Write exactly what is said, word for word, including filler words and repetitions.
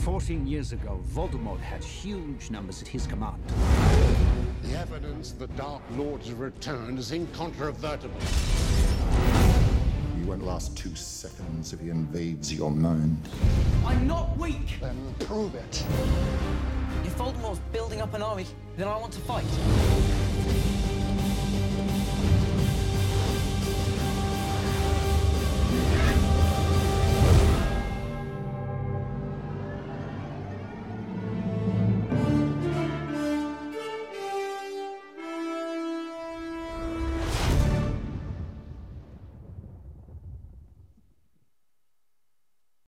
Fourteen years ago, Voldemort had huge numbers at his command. The evidence the Dark Lord's return is incontrovertible. You won't last two seconds if he invades your mind. I'm not weak! Then prove it. If Voldemort's building up an army, then I want to fight.